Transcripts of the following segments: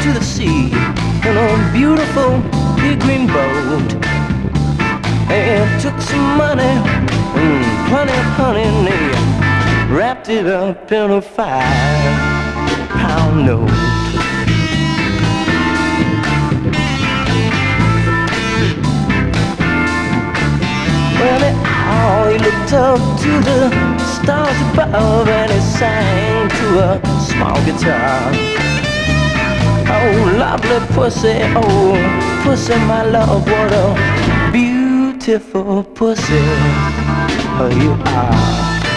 to the sea in a beautiful big green boat, and took some money and plenty of honey, and they wrapped it up in a 5-pound note. Well, he looked up to the stars above, and he sang to a small guitar. Oh, lovely pussy, oh, pussy, my love, what a beautiful pussy you are.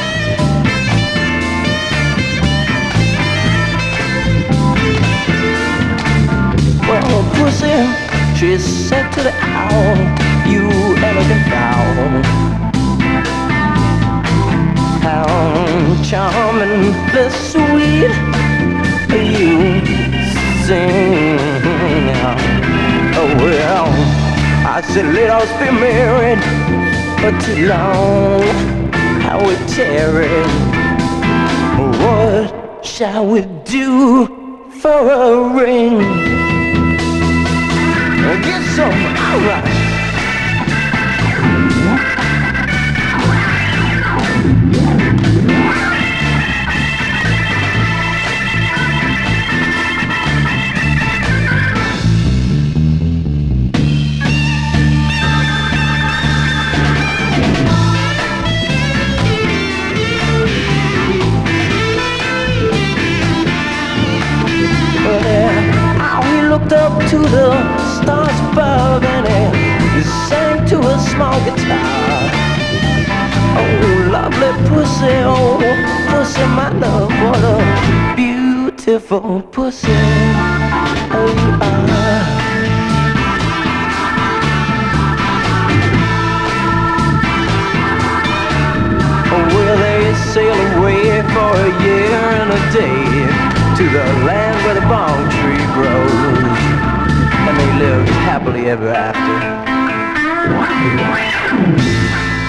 Well, pussy, she said to the owl, you elegant owl, how charmingly sweet you sing. Oh well, I said let us be married, but too long how we tarry. What shall we do for a ring? Get some, alright. Looked up to the stars above, and he sang to a small guitar. Oh, lovely pussy, oh, pussy, my love, what a beautiful pussy oh, you are. Oh, well, they sail away for a year and a day to the land where the palm tree grows, and they lived happily ever after.